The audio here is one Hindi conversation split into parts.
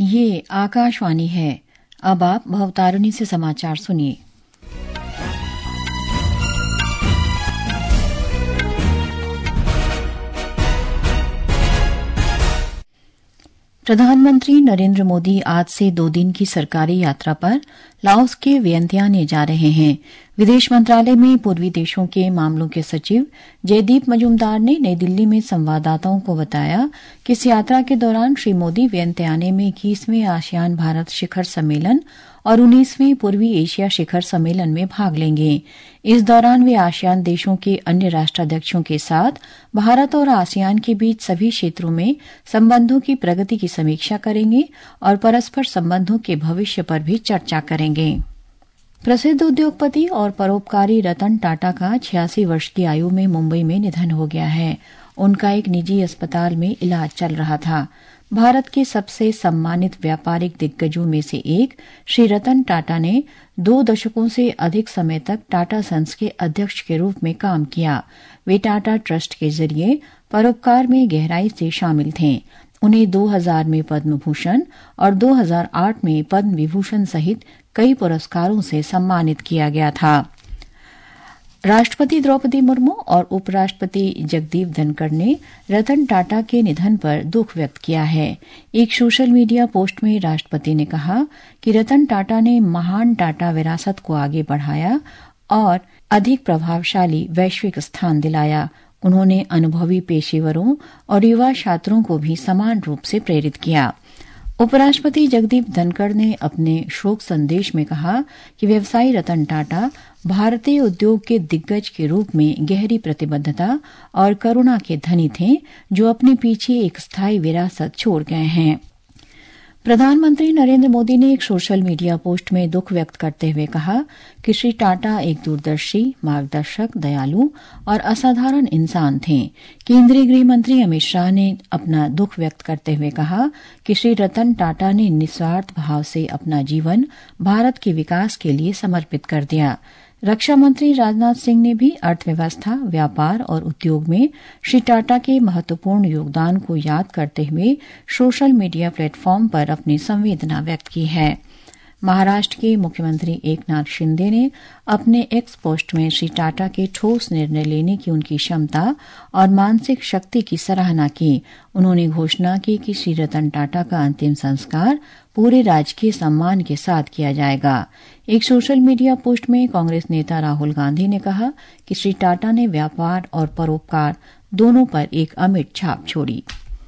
ये आकाशवाणी है। अब आप भवतारिणी से समाचार सुनिए। प्रधानमंत्री नरेंद्र मोदी आज से 2 दिन की सरकारी यात्रा पर लाओस के वियंतियाने जा रहे हैं। विदेश मंत्रालय में पूर्वी देशों के मामलों के सचिव जयदीप मजूमदार ने नई दिल्ली में संवाददाताओं को बताया कि इस यात्रा के दौरान श्री मोदी वियंतियाने में 21वें आसियान भारत शिखर सम्मेलन और 19वें पूर्वी एशिया शिखर सम्मेलन में भाग लेंगे। इस दौरान वे आसियान देशों के अन्य राष्ट्राध्यक्षों के साथ भारत और आसियान के बीच सभी क्षेत्रों में संबंधों की प्रगति की समीक्षा करेंगे और परस्पर संबंधों के भविष्य पर भी चर्चा करेंगे। प्रसिद्ध उद्योगपति और परोपकारी रतन टाटा का 86 वर्ष की आयु में मुंबई में निधन हो गया है। उनका एक निजी अस्पताल में इलाज चल रहा था। भारत के सबसे सम्मानित व्यापारिक दिग्गजों में से एक श्री रतन टाटा ने 2 दशकों से अधिक समय तक टाटा सन्स के अध्यक्ष के रूप में काम किया। वे टाटा ट्रस्ट के जरिए परोपकार में गहराई से शामिल थे। उन्हें 2000 में पद्म भूषण और 2008 में पद्म विभूषण सहित कई पुरस्कारों से सम्मानित किया गया था। राष्ट्रपति द्रौपदी मुर्मू और उपराष्ट्रपति जगदीप धनखड़ ने रतन टाटा के निधन पर दुख व्यक्त किया है। एक सोशल मीडिया पोस्ट में राष्ट्रपति ने कहा कि रतन टाटा ने महान टाटा विरासत को आगे बढ़ाया और अधिक प्रभावशाली वैश्विक स्थान दिलाया। उन्होंने अनुभवी पेशेवरों और युवा छात्रों को भी समान रूप से प्रेरित किया। उपराष्ट्रपति जगदीप धनखड़ ने अपने शोक संदेश में कहा कि व्यवसायी रतन टाटा भारतीय उद्योग के दिग्गज के रूप में गहरी प्रतिबद्धता और करुणा के धनी थे, जो अपने पीछे एक स्थायी विरासत छोड़ गए हैं। प्रधानमंत्री नरेंद्र मोदी ने एक सोशल मीडिया पोस्ट में दुख व्यक्त करते हुए कहा कि श्री टाटा एक दूरदर्शी, मार्गदर्शक, दयालु और असाधारण इंसान थे। केंद्रीय गृह मंत्री अमित शाह ने अपना दुख व्यक्त करते हुए कहा कि श्री रतन टाटा ने निस्वार्थ भाव से अपना जीवन भारत के विकास के लिए समर्पित कर दिया। रक्षा मंत्री राजनाथ सिंह ने भी अर्थव्यवस्था, व्यापार और उद्योग में श्री टाटा के महत्वपूर्ण योगदान को याद करते हुए सोशल मीडिया प्लेटफॉर्म पर अपनी संवेदना व्यक्त की है। महाराष्ट्र के मुख्यमंत्री एकनाथ शिंदे ने अपने एक्स पोस्ट में श्री टाटा के ठोस निर्णय लेने की उनकी क्षमता और मानसिक शक्ति की सराहना की। उन्होंने घोषणा की कि श्री रतन टाटा का अंतिम संस्कार पूरे राजकीय सम्मान के साथ किया जाएगा। एक सोशल मीडिया पोस्ट में कांग्रेस नेता राहुल गांधी ने कहा कि श्री टाटा ने व्यापार और परोपकार दोनों पर एक अमिट छाप छोड़ी।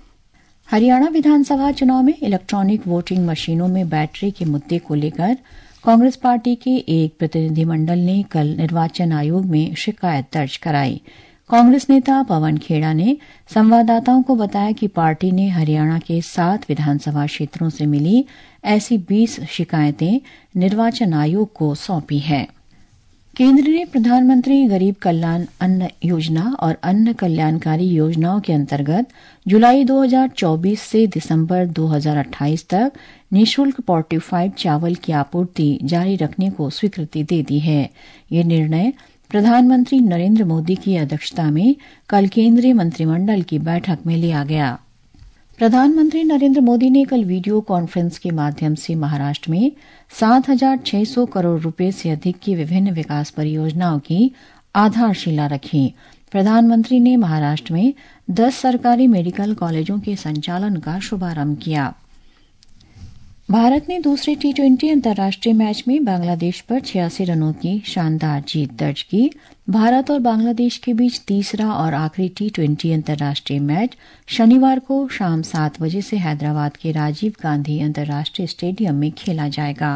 हरियाणा विधानसभा चुनाव में इलेक्ट्रॉनिक वोटिंग मशीनों में बैटरी के मुद्दे को लेकर कांग्रेस पार्टी के एक प्रतिनिधिमंडल ने कल निर्वाचन आयोग में शिकायत दर्ज कराई। कांग्रेस नेता पवन खेड़ा ने संवाददाताओं को बताया कि पार्टी ने हरियाणा के 7 विधानसभा क्षेत्रों से मिली ऐसी 20 शिकायतें निर्वाचन आयोग को सौंपी है। केंद्र ने प्रधानमंत्री गरीब कल्याण अन्न योजना और अन्य कल्याणकारी योजनाओं के अंतर्गत जुलाई 2024 से दिसंबर 2028 तक निःशुल्क फोर्टिफाइड चावल की आपूर्ति जारी रखने को स्वीकृति दे दी है। ये निर्णय प्रधानमंत्री नरेंद्र मोदी की अध्यक्षता में कल केंद्रीय मंत्रिमंडल की बैठक में लिया गया। प्रधानमंत्री नरेंद्र मोदी ने कल वीडियो कॉन्फ्रेंस के माध्यम से महाराष्ट्र में 7,600 करोड़ रुपए से अधिक की विभिन्न विकास परियोजनाओं की आधारशिला रखी। प्रधानमंत्री ने महाराष्ट्र में 10 सरकारी मेडिकल कॉलेजों के संचालन का शुभारंभ किया। भारत ने दूसरे T20 अंतर्राष्ट्रीय मैच में बांग्लादेश पर 86 रनों की शानदार जीत दर्ज की। भारत और बांग्लादेश के बीच तीसरा और आखिरी T20 अंतर्राष्ट्रीय मैच शनिवार को शाम 7 बजे से हैदराबाद के राजीव गांधी अंतर्राष्ट्रीय स्टेडियम में खेला जाएगा।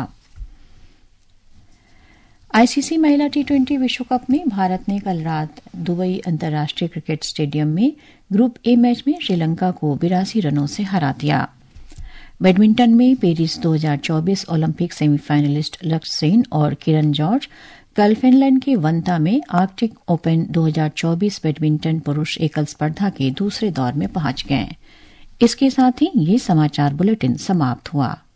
आईसीसी महिला T20 विश्व कप में भारत ने कल रात दुबई अंतर्राष्ट्रीय क्रिकेट स्टेडियम में ग्रुप ए मैच में श्रीलंका को 82 रनों से हरा दिया। बैडमिंटन में पेरिस 2024 ओलंपिक सेमीफाइनलिस्ट लक्ष्य सेन और किरण जॉर्ज कल फिनलैंड के वंता में आर्कटिक ओपन 2024 बैडमिंटन पुरुष एकल स्पर्धा के दूसरे दौर में पहुंच गए। इसके साथ ही ये समाचार बुलेटिन समाप्त हुआ।